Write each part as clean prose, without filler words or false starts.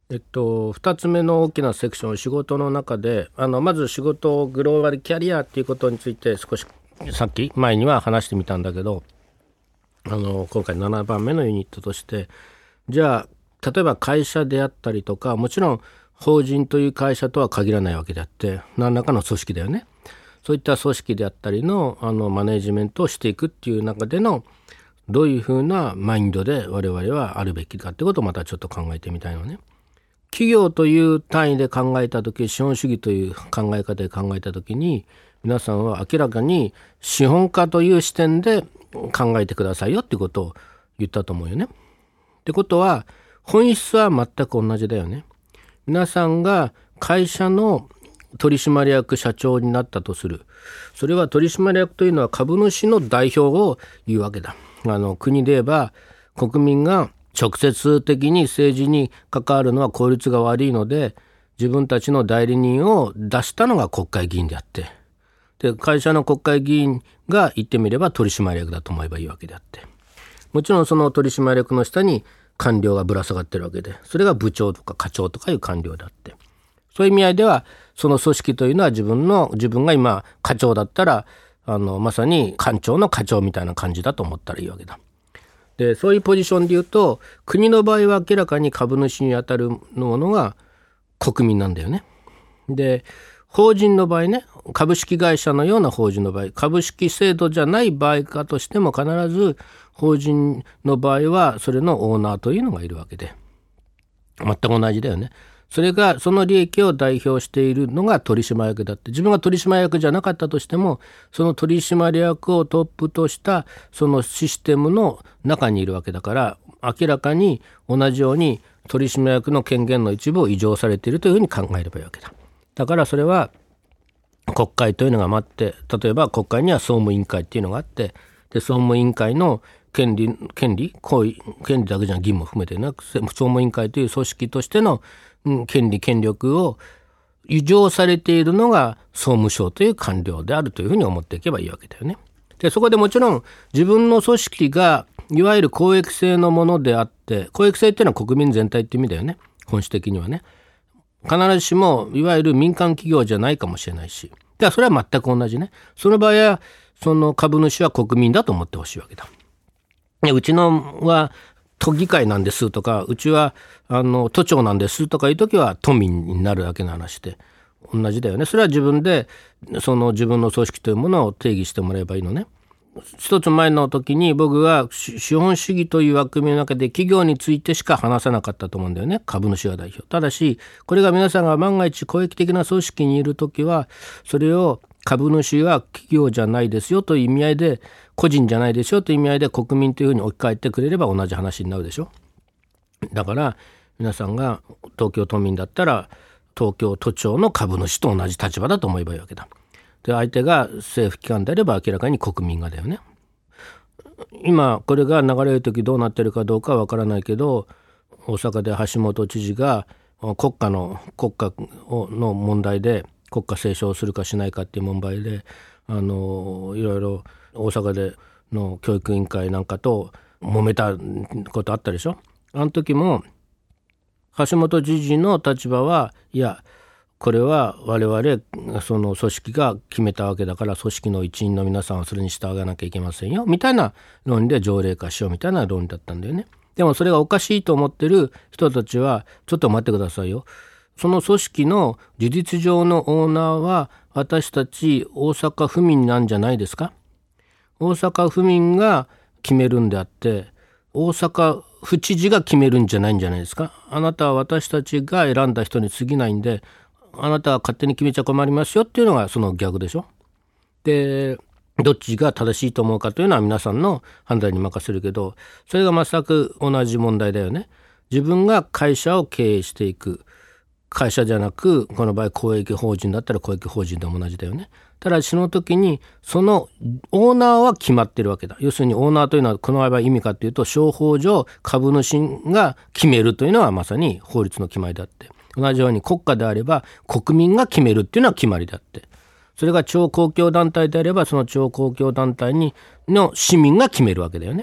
2つ目の大きなセクション、仕事の中でまず仕事グローバルキャリアっていうことについて少しさっき前には話してみたんだけど、今回7番目のユニットとして、じゃあ例えば会社であったりとか、もちろん法人という会社とは限らないわけであって、何らかの組織だよね。そういった組織であったりのマネジメントをしていくっていう中でのどういうふうなマインドで我々はあるべきかってことをまたちょっと考えてみたいのね。企業という単位で考えたとき、資本主義という考え方で考えたときに、皆さんは明らかに資本家という視点で考えてくださいよってことを言ったと思うよね。ってことは本質は全く同じだよね。皆さんが会社の取締役社長になったとする。それは取締役というのは株主の代表を言うわけだ。国で言えば国民が直接的に政治に関わるのは効率が悪いので、自分たちの代理人を出したのが国会議員であって、で会社の国会議員が言ってみれば取締役だと思えばいいわけであって、もちろんその取締役の下に官僚がぶら下がってるわけで、それが部長とか課長とかいう官僚であって、そういう意味合いではその組織というのは自分が今課長だったらまさに官庁の課長みたいな感じだと思ったらいいわけだ。でそういうポジションで言うと、国の場合は明らかに株主に当たるものが国民なんだよね。で法人の場合ね、株式会社のような法人の場合、株式制度じゃない場合かとしても、必ず法人の場合はそれのオーナーというのがいるわけで、全く同じだよね。それがその利益を代表しているのが取締役だって、自分が取締役じゃなかったとしても、その取締役をトップとしたそのシステムの中にいるわけだから、明らかに同じように取締役の権限の一部を委譲されているというふうに考えればいいわけだ。だからそれは国会というのがあって、例えば国会には総務委員会っていうのがあって、で総務委員会の権利だけじゃ義務も含めてなく、総務委員会という組織としての権利権力を委譲されているのが総務省という官僚であるというふうに思っていけばいいわけだよね。でそこでもちろん自分の組織がいわゆる公益性のものであって、公益性っていうのは国民全体っていう意味だよね。本質的にはね、必ずしもいわゆる民間企業じゃないかもしれないし、だからそれは全く同じね。その場合はその株主は国民だと思ってほしいわけだ。うちのは都議会なんですとか、うちは都庁なんですとかいうときは都民になるだけの話で同じだよね。それは自分で自分の組織というものを定義してもらえばいいのね。一つ前の時に僕は資本主義という枠組みの中で企業についてしか話さなかったと思うんだよね。株主が代表。ただしこれが皆さんが万が一公益的な組織にいるときは、それを株主は企業じゃないですよという意味合いで、個人じゃないですよという意味合いで国民というふうに置き換えてくれれば同じ話になるでしょ。だから皆さんが東京都民だったら東京都庁の株主と同じ立場だと思えばいいわけだ。で相手が政府機関であれば明らかに国民がだよね。今これが流れる時どうなってるかどうかは分からないけど、大阪で橋本知事が国家の問題で国家斉唱するかしないかっていう問題でいろいろ大阪での教育委員会なんかと揉めたことあったでしょ。あの時も橋本知事の立場は、いやこれは我々その組織が決めたわけだから、組織の一員の皆さんはそれに従わなきゃいけませんよみたいな論理で条例化しようみたいな論理だったんだよね。でもそれがおかしいと思ってる人たちは、ちょっと待ってくださいよ、その組織の事実上のオーナーは私たち大阪府民なんじゃないですか。大阪府民が決めるんであって、大阪府知事が決めるんじゃないんじゃないですか。あなたは私たちが選んだ人に過ぎないんで、あなたは勝手に決めちゃ困りますよっていうのがその逆でしょ。でどっちが正しいと思うかというのは皆さんの判断に任せるけど、それが全く同じ問題だよね。自分が会社を経営していく、会社じゃなくこの場合公益法人だったら公益法人でも同じだよね。ただその時にそのオーナーは決まってるわけだ。要するにオーナーというのはこの場合は意味かというと、商法上株主が決めるというのはまさに法律の決まりであって、同じように国家であれば国民が決めるっていうのは決まりであって、それが超公共団体であればその超公共団体の市民が決めるわけだよね。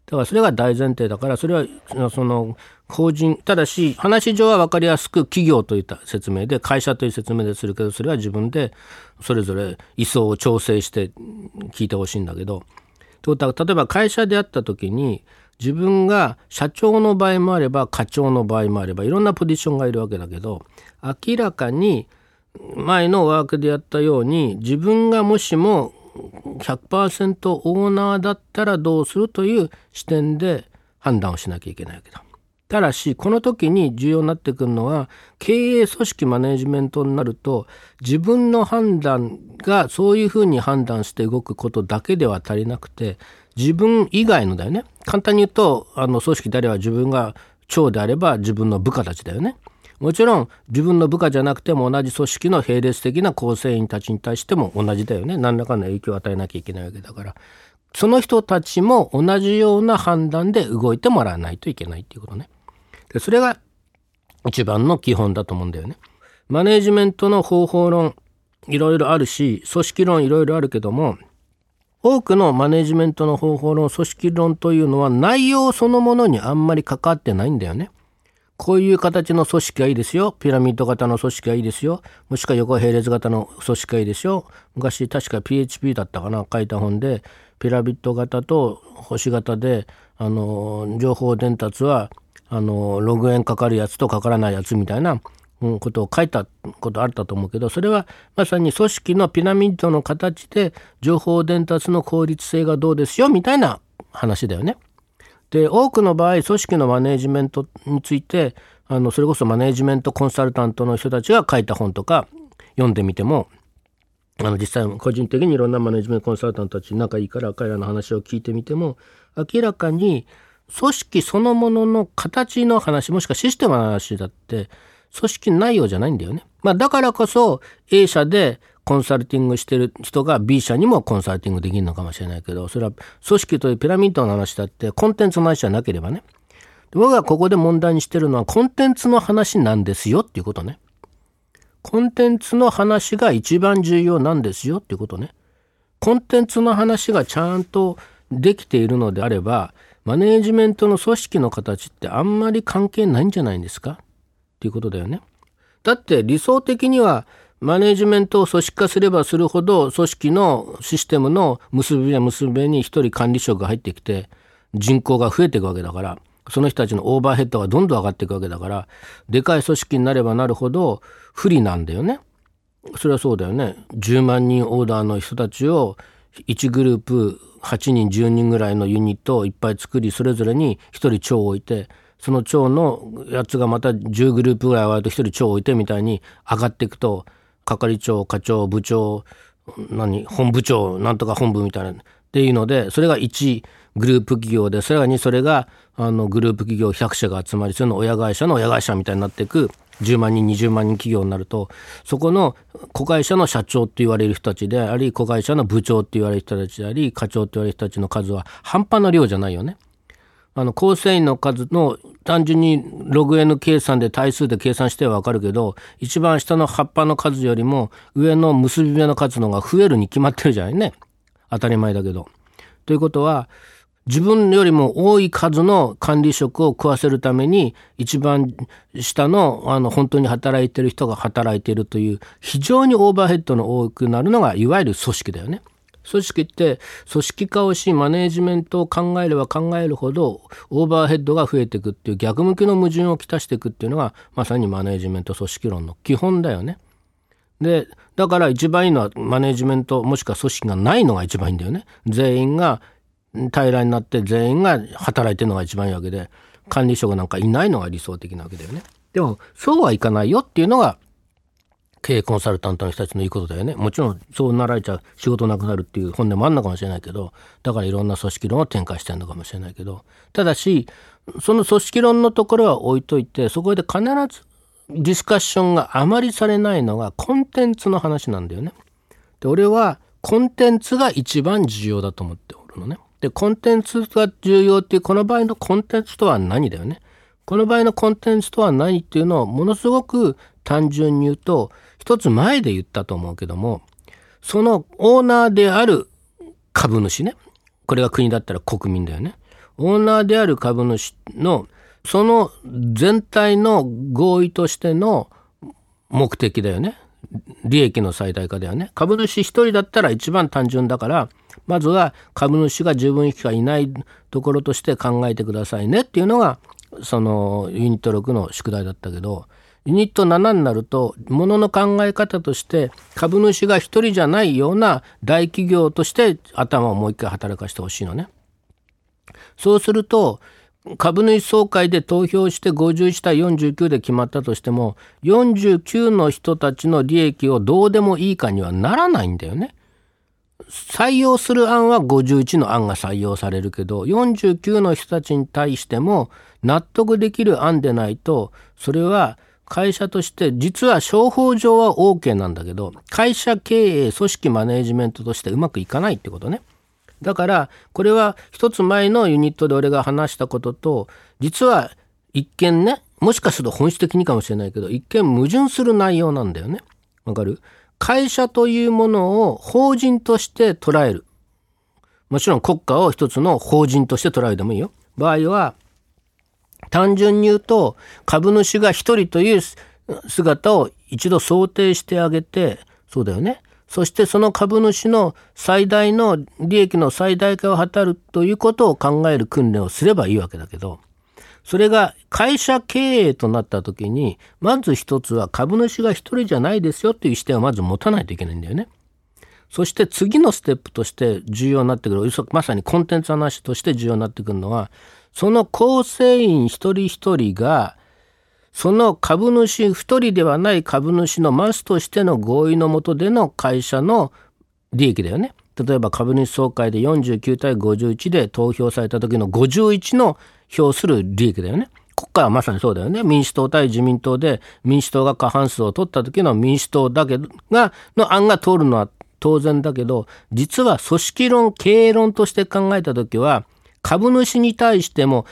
だからそれが大前提だから、それはその法人、ただし話上は分かりやすく企業といった説明で、会社という説明でするけど、それは自分でそれぞれ位相を調整して聞いてほしいんだけど、ということは例えば会社であった時に、自分が社長の場合もあれば課長の場合もあればいろんなポジションがいるわけだけど、明らかに前のワークでやったように、自分がもしも100% オーナーだったらどうするという視点で判断をしなきゃいけないわけだ。ただしこの時に重要になってくるのは、経営組織マネジメントになると、自分の判断がそういうふうに判断して動くことだけでは足りなくて、自分以外のだよね。簡単に言うと、組織であれば自分が長であれば自分の部下たちだよね。もちろん自分の部下じゃなくても同じ組織の並列的な構成員たちに対しても同じだよね。何らかの影響を与えなきゃいけないわけだから、その人たちも同じような判断で動いてもらわないといけないっていうことね。でそれが一番の基本だと思うんだよね。マネジメントの方法論いろいろあるし、組織論いろいろあるけども、多くのマネジメントの方法論、組織論というのは内容そのものにあんまり関わってないんだよね。こういう形の組織がいいですよ。ピラミッド型の組織がいいですよ。もしくは横並列型の組織がいいですよ。昔確か PHP だったかな、書いた本で、ピラミッド型と星型で、情報伝達はログエンかかるやつとかからないやつみたいなことを書いたことあったと思うけど、それはまさに組織のピラミッドの形で情報伝達の効率性がどうですよみたいな話だよね。で多くの場合組織のマネジメントについてそれこそマネジメントコンサルタントの人たちが書いた本とか読んでみても、実際個人的にいろんなマネジメントコンサルタントたち仲いいから彼らの話を聞いてみても、明らかに組織そのものの形の話、もしくはシステムの話だって組織内容じゃないんだよね。だからこそ A 社でコンサルティングしてる人が B 社にもコンサルティングできるのかもしれないけど、それは組織というピラミッドの話だってコンテンツの話じゃなければね。僕がここで問題にしてるのはコンテンツの話なんですよっていうことね。コンテンツの話が一番重要なんですよっていうことね。コンテンツの話がちゃんとできているのであれば、マネージメントの組織の形ってあんまり関係ないんじゃないんですかっていうことだよね。だって理想的にはマネージメントを組織化すればするほど組織のシステムの結びに一人管理職が入ってきて人口が増えていくわけだから、その人たちのオーバーヘッドがどんどん上がっていくわけだから、でかい組織になればなるほど不利なんだよね。それはそうだよね。10万人オーダーの人たちを1グループ8人10人ぐらいのユニットをいっぱい作り、それぞれに1人長を置いて、その長のやつがまた10グループぐらい割ると1人長を置いてみたいに上がっていくと、係長、課長、部長、本部長、なんとか本部みたいなっていうので、それが1グループ企業で、さらにそれがグループ企業100社が集まり、それの親会社の親会社みたいになっていく10万人20万人企業になると、そこの子会社の社長って言われる人たちであり、子会社の部長って言われる人たちであり、課長って言われる人たちの数は半端な量じゃないよね。構成員の数の単純にログ N 計算で対数で計算しては分かるけど、一番下の葉っぱの数よりも上の結び目の数の方が増えるに決まってるじゃないね。当たり前だけど。ということは、自分よりも多い数の管理職を食わせるために一番下の本当に働いてる人が働いているという非常にオーバーヘッドの多くなるのがいわゆる組織だよね。組織って組織化をしマネージメントを考えれば考えるほどオーバーヘッドが増えていくっていう逆向きの矛盾をきたしていくっていうのがまさにマネージメント組織論の基本だよね。でだから一番いいのはマネージメントもしくは組織がないのが一番いいんだよね。全員が平らになって全員が働いてるのが一番いいわけで、管理職なんかいないのが理想的なわけだよね。でもそうはいかないよっていうのが経営コンサルタントの人たちのいいことだよね。もちろんそうなられちゃ仕事なくなるっていう本音もあるのかもしれないけど、だからいろんな組織論を展開してるのかもしれないけど、ただしその組織論のところは置いといて、そこで必ずディスカッションがあまりされないのがコンテンツの話なんだよね。で俺はコンテンツが一番重要だと思っておるのね。でコンテンツが重要っていうこの場合のコンテンツとは何だよね。この場合のコンテンツとは何っていうのをものすごく単純に言うと、一つ前で言ったと思うけども、そのオーナーである株主ね、これが国だったら国民だよね。 オーナーである株主のその全体の合意としての目的だよね。利益の最大化だよね。株主一人だったら一番単純だから、まずは株主が十分しかいないところとして考えてくださいねっていうのがそのユニット6の宿題だったけど、ユニット7になるとものの考え方として株主が一人じゃないような大企業として頭をもう一回働かせてほしいのね。そうすると株主総会で投票して51対49で決まったとしても49の人たちの利益をどうでもいいかにはならないんだよね。採用する案は51の案が採用されるけど49の人たちに対しても納得できる案でないと、それは会社として実は商法上は OK なんだけど会社経営組織マネージメントとしてうまくいかないってことね。だからこれは一つ前のユニットで俺が話したことと実は一見ね、もしかすると本質的にかもしれないけど一見矛盾する内容なんだよね。わかる？会社というものを法人として捉える。もちろん国家を一つの法人として捉えるでもいいよ。場合は単純に言うと株主が一人という姿を一度想定してあげて、そうだよね。そしてその株主の最大の利益の最大化を図るということを考える訓練をすればいいわけだけど、それが会社経営となった時にまず一つは株主が一人じゃないですよっていう視点をまず持たないといけないんだよね。そして次のステップとして重要になってくる、まさにコンテンツ話として重要になってくるのは、その構成員一人一人がその株主一人ではない株主のマスとしての合意の下での会社の利益だよね。例えば株主総会で49対51で投票された時の51の票する利益だよね。国家はまさにそうだよね。民主党対自民党で民主党が過半数を取った時の民主党だけがの案が通るのは当然だけど、実は組織論経営論として考えた時は株主に対しても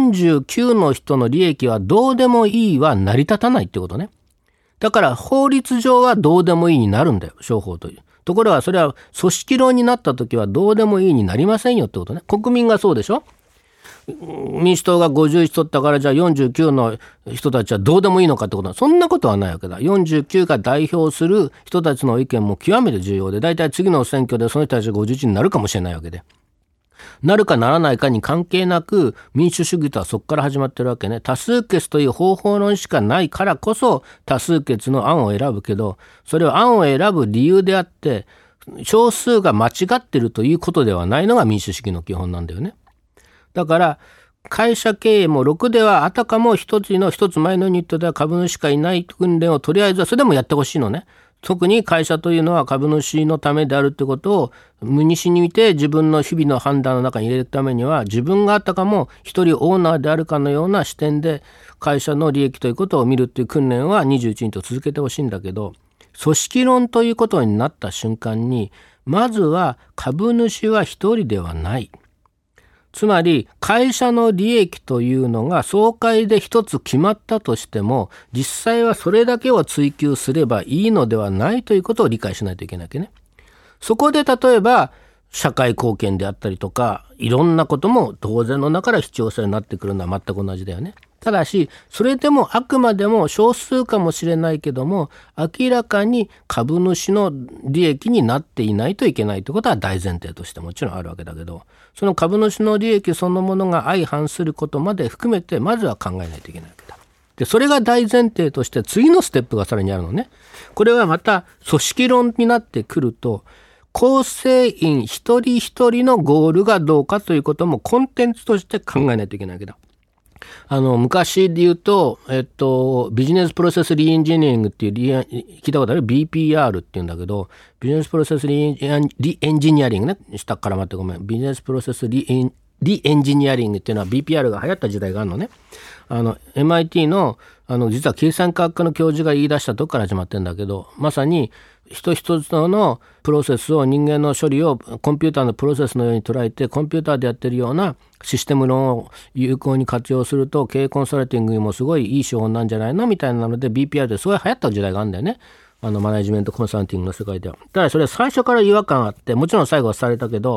49の人の利益はどうでもいいは成り立たないってことね。だから法律上はどうでもいいになるんだよ、商法という。ところがそれは組織論になった時はどうでもいいになりませんよってことね。国民がそうでしょ。民主党が51取ったからじゃあ49の人たちはどうでもいいのかってことはそんなことはないわけだ。49が代表する人たちの意見も極めて重要で、だいたい次の選挙でその人たちが51になるかもしれないわけで、なるかならないかに関係なく民主主義とはそこから始まってるわけね。多数決という方法論しかないからこそ多数決の案を選ぶけど、それは案を選ぶ理由であって少数が間違ってるということではないのが民主主義の基本なんだよね。だから会社経営も6ではあたかも一つ前のユニットでは株主しかいない訓練をとりあえずはそれでもやってほしいのね。特に会社というのは株主のためであるってことを無にしに見て自分の日々の判断の中に入れるためには、自分があたかも一人オーナーであるかのような視点で会社の利益ということを見るっていう訓練は21日と続けてほしいんだけど、組織論ということになった瞬間にまずは株主は一人ではない、つまり会社の利益というのが総会で一つ決まったとしても実際はそれだけを追求すればいいのではないということを理解しないといけないわけね。そこで例えば社会貢献であったりとかいろんなことも当然の中から必要性になってくるのは全く同じだよね。ただしそれでもあくまでも少数かもしれないけども明らかに株主の利益になっていないといけないということは大前提としてもちろんあるわけだけど、その株主の利益そのものが相反することまで含めてまずは考えないといけないわけだ。でそれが大前提として次のステップがさらにあるのね。これはまた組織論になってくると構成員一人一人のゴールがどうかということもコンテンツとして考えないといけないわけだ。昔で言うと、ビジネスプロセスリエンジニアリングっていう聞いたことある BPR っていうんだけど、ビジネスプロセスリエンジニアリングね、下から待ってごめん、ビジネスプロセスリエンジニアリングっていうのは BPR が流行った時代があるのね。MIT の実は計算科学科の教授が言い出したとこから始まってるんだけど、まさに一つ一つのプロセスを人間の処理をコンピューターのプロセスのように捉えてコンピューターでやってるようなシステム論を有効に活用すると経営コンサルティングにもすごいいい手法なんじゃないのみたいなので BPR ですごい流行った時代があるんだよね。マネジメントコンサルティングの世界では。ただそれは最初から違和感あって、もちろん最後はされたけど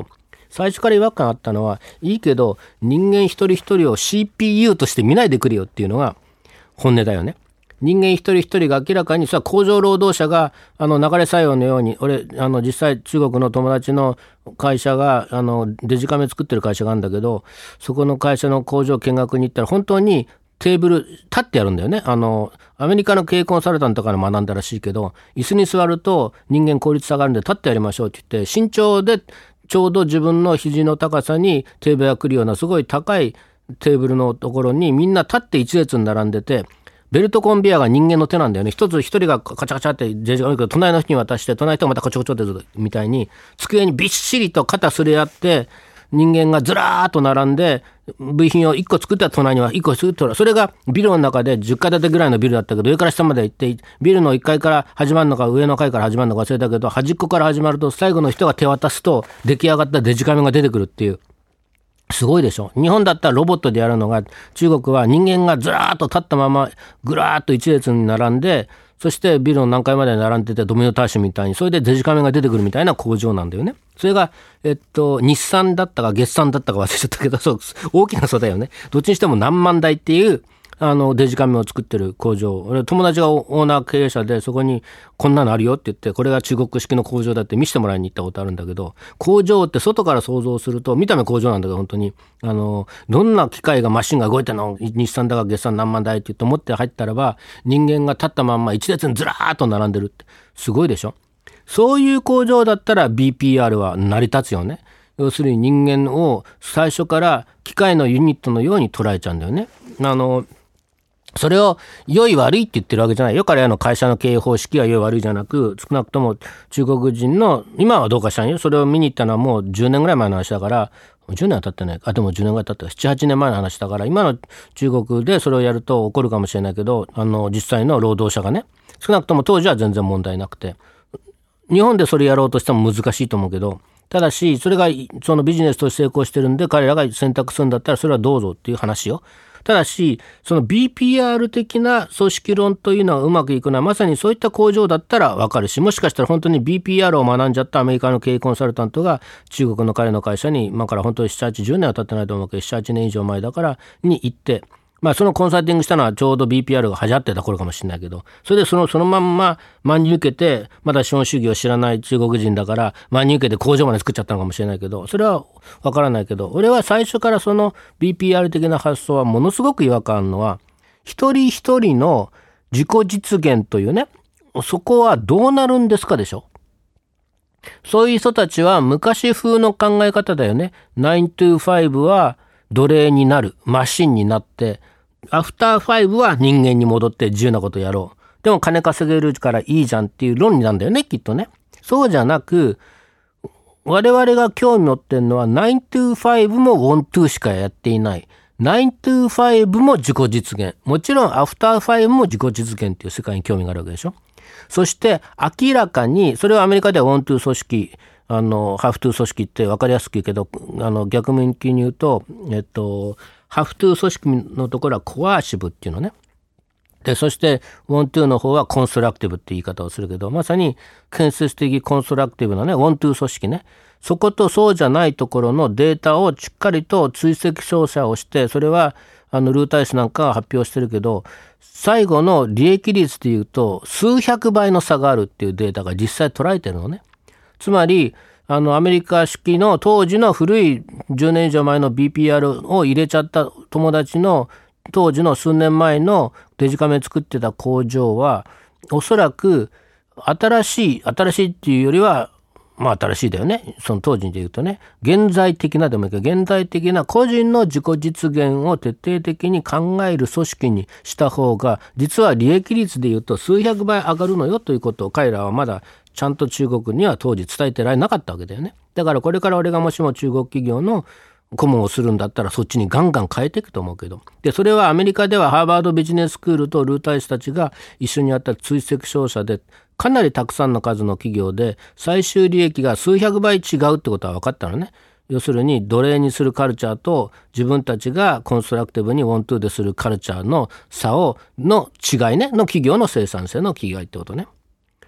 最初から違和感あったのは、いいけど人間一人一人を CPU として見ないでくれよっていうのが本音だよね。人間一人一人が明らかにさ、工場労働者が流れ作用のように、俺実際中国の友達の会社がデジカメ作ってる会社があるんだけど、そこの会社の工場見学に行ったら本当にテーブル立ってやるんだよね。アメリカの経営コンサルタントから学んだらしいけど、椅子に座ると人間効率下がるんで立ってやりましょうって言って、身長でちょうど自分の肘の高さにテーブルが来るようなすごい高いテーブルのところにみんな立って一列に並んでて、ベルトコンベヤーが人間の手なんだよね。一人がカチャカチャって隣の人に渡して、隣の人がまたカチョカチョってみたいに机にびっしりと肩すれ合って人間がずらーっと並んで部品を1個作ったら隣には1個作ったら、それがビルの中で10階建てぐらいのビルだったけど、上から下まで行ってビルの1階から始まるのか上の階から始まるのか忘れたけど、端っこから始まると最後の人が手渡すと出来上がったデジカメが出てくるっていう。すごいでしょ。日本だったらロボットでやるのが、中国は人間がずらーっと立ったままぐらーっと一列に並んで、そしてビルの何階まで並んでてドミノ倒しみたいに、それでデジカメが出てくるみたいな工場なんだよね。それが日産だったか月産だったか忘れちゃったけど、そう大きな差だよね。どっちにしても何万台っていうデジカメを作ってる工場、俺友達がオーナー経営者で、そこにこんなのあるよって言って、これが中国式の工場だって見せてもらいに行ったことあるんだけど、工場って外から想像すると見た目工場なんだけど、本当にどんな機械がマシンが動いてるの、日産だか月産何万台って言って思って入ったらば、人間が立ったまんま一列にずらーっと並んでるって、すごいでしょ。そういう工場だったら BPR は成り立つよね。要するに人間を最初から機械のユニットのように捉えちゃうんだよね。それを良い悪いって言ってるわけじゃないよ。彼らの会社の経営方式は良い悪いじゃなく、少なくとも中国人の、今はどうかしたんよ。それを見に行ったのはもう10年ぐらい前の話だから、10年は経ってないか。でも10年ぐらい経って、7、8年前の話だから、今の中国でそれをやると怒るかもしれないけど、実際の労働者がね、少なくとも当時は全然問題なくて、日本でそれやろうとしても難しいと思うけど、ただし、それがそのビジネスとして成功してるんで、彼らが選択するんだったら、それはどうぞっていう話よ。ただし、その BPR 的な組織論というのはうまくいくのは、まさにそういった工場だったらわかるし、もしかしたら本当に BPR を学んじゃったアメリカの経営コンサルタントが中国の彼の会社に、今から本当に7、80年は経ってないと思うけど、7、8年以上前だからに行って、そのコンサルティングしたのはちょうど BPR が流行ってた頃かもしれないけど、それでそのまんま真に受けて、まだ資本主義を知らない中国人だから真に受けて工場まで作っちゃったのかもしれないけど、それはわからないけど、俺は最初からその BPR 的な発想はものすごく違和感あるのは、一人一人の自己実現というね、そこはどうなるんですかでしょ。そういう人たちは昔風の考え方だよね。9 to 5は奴隷になる、マシンになって、アフター5は人間に戻って自由なことやろう。でも金稼げるからいいじゃんっていう論理なんだよね、きっとね。そうじゃなく、我々が興味持ってるのは9 to 5も1 to しかやっていない。9 to 5も自己実現。もちろんアフター5も自己実現っていう世界に興味があるわけでしょ。そして明らかに、それはアメリカでは1 to 組織、ハーフトゥー組織って分かりやすく言うけど、逆向きに言うと、ハーフトゥー組織のところはコアーシブっていうのね。で、そしてワントゥーの方はコンストラクティブって言い方をするけど、まさに建設的コンストラクティブなね、ワントゥー組織ね。そことそうじゃないところのデータをしっかりと追跡調査をして、それはルータイスなんかが発表してるけど、最後の利益率で言うと数百倍の差があるっていうデータが実際捉えてるのね。つまりアメリカ式の当時の古い10年以上前の BPR を入れちゃった友達の当時の数年前のデジカメ作ってた工場はおそらく新しいっていうよりは新しいだよね。その当時で言うとね、現在的なでもいいけど、現在的な個人の自己実現を徹底的に考える組織にした方が実は利益率で言うと数百倍上がるのよということを彼らはまだちゃんと中国には当時伝えてられなかったわけだよね。だからこれから俺がもしも中国企業の顧問をするんだったらそっちにガンガン変えていくと思うけど、でそれはアメリカではハーバードビジネススクールとルータイスたちが一緒にやった追跡調査でかなりたくさんの数の企業で最終利益が数百倍違うってことは分かったのね。要するに奴隷にするカルチャーと自分たちがコンストラクティブにワントゥーでするカルチャーの差の違いねの企業の生産性の違いってことね。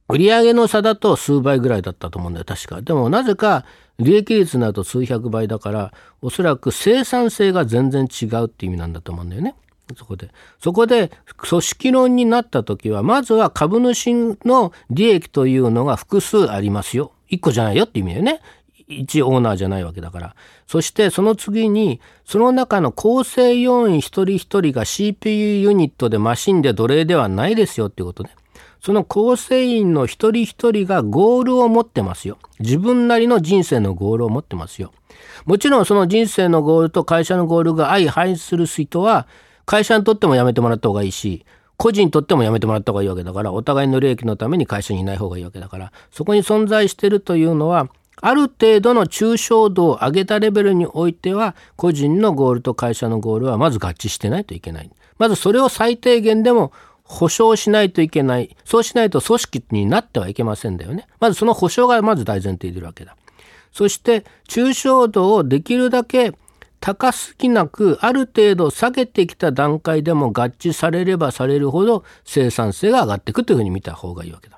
売上の差だと数倍ぐらいだったと思うんだよ確か。でもなぜか利益率になると数百倍だから、おそらく生産性が全然違うっていう意味なんだと思うんだよね。そこで組織論になった時は、まずは株主の利益というのが複数ありますよ、1個じゃないよって意味だよね。一オーナーじゃないわけだから。そしてその次に、その中の構成要員一人一人が CPU ユニットでマシンで奴隷ではないですよっていうことね。その構成員の一人一人がゴールを持ってますよ。自分なりの人生のゴールを持ってますよ。もちろんその人生のゴールと会社のゴールが相反する人は、会社にとってもやめてもらった方がいいし、個人にとってもやめてもらった方がいいわけだから、お互いの利益のために会社にいない方がいいわけだから、そこに存在しているというのは、ある程度の抽象度を上げたレベルにおいては、個人のゴールと会社のゴールはまず合致してないといけない。まずそれを最低限でも保証しないといけない。そうしないと組織になってはいけませんだよね。まずその保証がまず大前提でいるわけだ。そして抽象度をできるだけ高すぎなく、ある程度下げてきた段階でも合致されればされるほど生産性が上がっていくというふうに見た方がいいわけだ。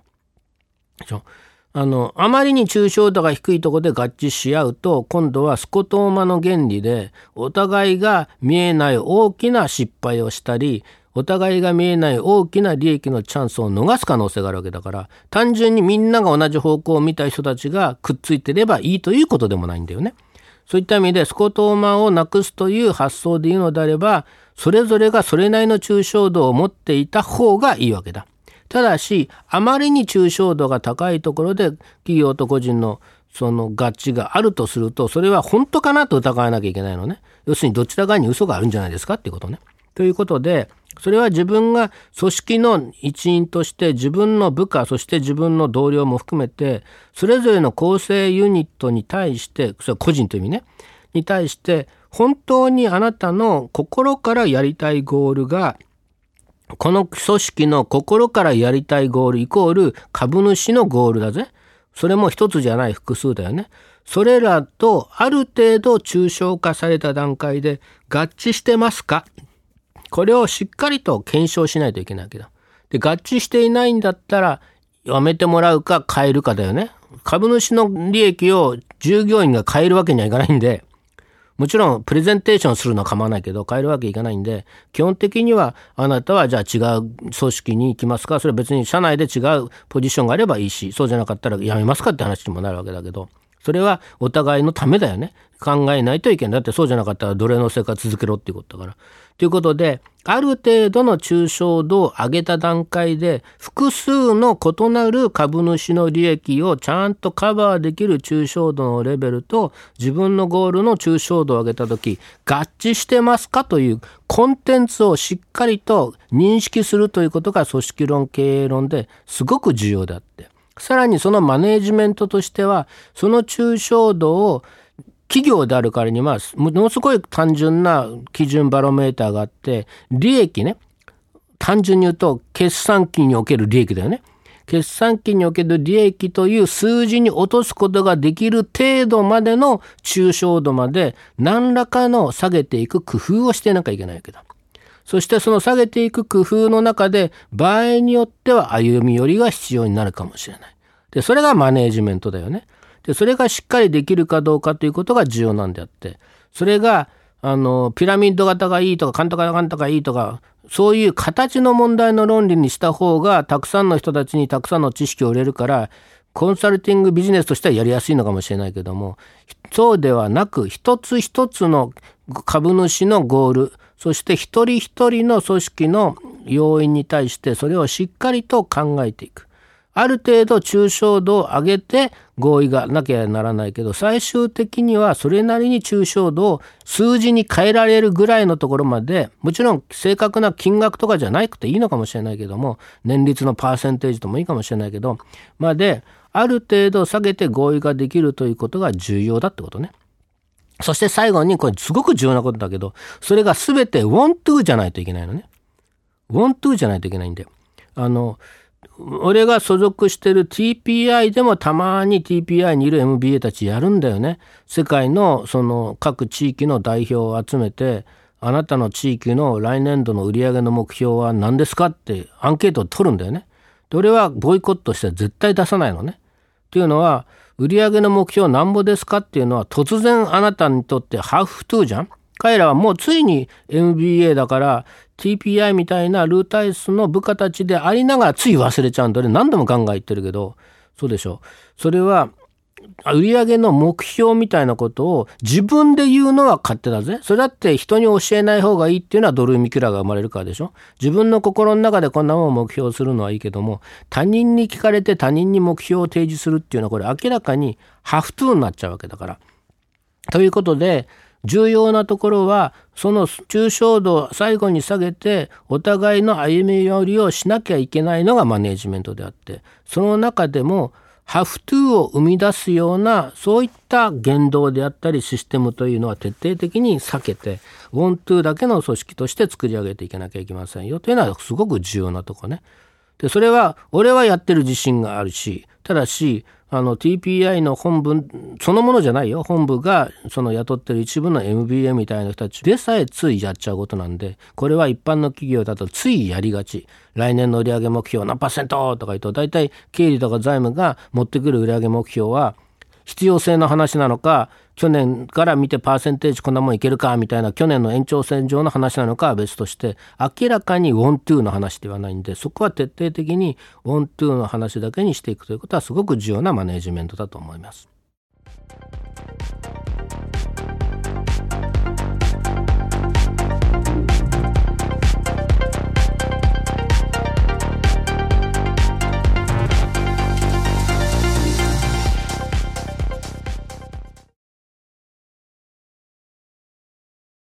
あまりに抽象度が低いところで合致し合うと、今度はスコトーマの原理でお互いが見えない大きな失敗をしたり、お互いが見えない大きな利益のチャンスを逃す可能性があるわけだから、単純にみんなが同じ方向を見た人たちがくっついてればいいということでもないんだよね。そういった意味でスコトーマをなくすという発想でいいのであれば、それぞれがそれなりの抽象度を持っていた方がいいわけだ。ただし、あまりに抽象度が高いところで企業と個人のその合致があるとすると、それは本当かなと疑わなきゃいけないのね。要するにどちら側に嘘があるんじゃないですかっていうことね。ということで、それは自分が組織の一員として自分の部下、そして自分の同僚も含めて、それぞれの構成ユニットに対して、それは個人という意味ね、に対して、本当にあなたの心からやりたいゴールが、この組織の心からやりたいゴールイコール株主のゴールだぜ。それも一つじゃない複数だよね。それらとある程度抽象化された段階で合致してますか？これをしっかりと検証しないといけないわけだ。で、合致していないんだったらやめてもらうか変えるかだよね。株主の利益を従業員が変えるわけにはいかないんで、もちろんプレゼンテーションするのは構わないけど変えるわけいかないんで、基本的にはあなたはじゃあ違う組織に行きますか、それは別に社内で違うポジションがあればいいし、そうじゃなかったら辞めますかって話にもなるわけだけど、それはお互いのためだよね。考えないといけない。だってそうじゃなかったら奴隷の生活続けろっていうことだから。ということで、ある程度の抽象度を上げた段階で、複数の異なる株主の利益をちゃんとカバーできる抽象度のレベルと、自分のゴールの抽象度を上げたとき、合致してますかというコンテンツをしっかりと認識するということが組織論、経営論ですごく重要であって、さらにそのマネージメントとしては、その抽象度を企業であるからにはものすごい単純な基準バロメーターがあって、利益ね、単純に言うと決算期における利益だよね。決算期における利益という数字に落とすことができる程度までの抽象度まで何らかの下げていく工夫をしていなきゃいけないわけだ。そしてその下げていく工夫の中で場合によっては歩み寄りが必要になるかもしれない。で、それがマネージメントだよね。で、それがしっかりできるかどうかということが重要なんであって、それがピラミッド型がいいとかカンタカンタがいいとか、そういう形の問題の論理にした方がたくさんの人たちにたくさんの知識を売れるから、コンサルティングビジネスとしてはやりやすいのかもしれないけども、そうではなく一つ一つの株主のゴール、そして一人一人の組織の要因に対してそれをしっかりと考えていく。ある程度抽象度を上げて合意がなきゃならないけど、最終的にはそれなりに抽象度を数字に変えられるぐらいのところまで、もちろん正確な金額とかじゃなくていいのかもしれないけども、年率のパーセンテージともいいかもしれないけど、まである程度下げて合意ができるということが重要だってことね。そして最後に、これすごく重要なことだけど、それが全て want to じゃないといけないのね。want to じゃないといけないんで。俺が所属してる TPI でもたまに TPI にいる MBA たちやるんだよね。世界のその各地域の代表を集めて、あなたの地域の来年度の売上の目標は何ですかってアンケートを取るんだよね。 で俺はボイコットして絶対出さないのね。っていうのは、売上の目標なんぼですかっていうのは突然あなたにとってハーフトゥーじゃん。彼らはもうついに MBA だから TPI みたいなルータイスの部下たちでありながらつい忘れちゃうんだね。何度もガンガン言ってるけど、そうでしょ。それは売上の目標みたいなことを自分で言うのは勝手だぜ。それだって人に教えない方がいいっていうのはドルーミキュラーが生まれるからでしょ。自分の心の中でこんなもん目標するのはいいけども、他人に聞かれて他人に目標を提示するっていうのはこれ明らかにハフトゥーになっちゃうわけだから。ということで重要なところはその抽象度を最後に下げてお互いの歩み寄りをしなきゃいけないのがマネージメントであって、その中でもハフトゥーを生み出すようなそういった言動であったりシステムというのは徹底的に避けてウォントゥーだけの組織として作り上げていかなきゃいけませんよというのはすごく重要なところね。でそれは俺はやってる自信があるし、ただしTPI の本部そのものじゃないよ。本部がその雇ってる一部の MBA みたいな人たちでさえついやっちゃうことなんで、これは一般の企業だとついやりがち。来年の売上目標何%とか言うと、大体経理とか財務が持ってくる売上目標は必要性の話なのか、去年から見てパーセンテージこんなもんいけるかみたいな去年の延長線上の話なのかは別として、明らかにウォントゥーの話ではないんで、そこは徹底的にウォントゥーの話だけにしていくということはすごく重要なマネジメントだと思います。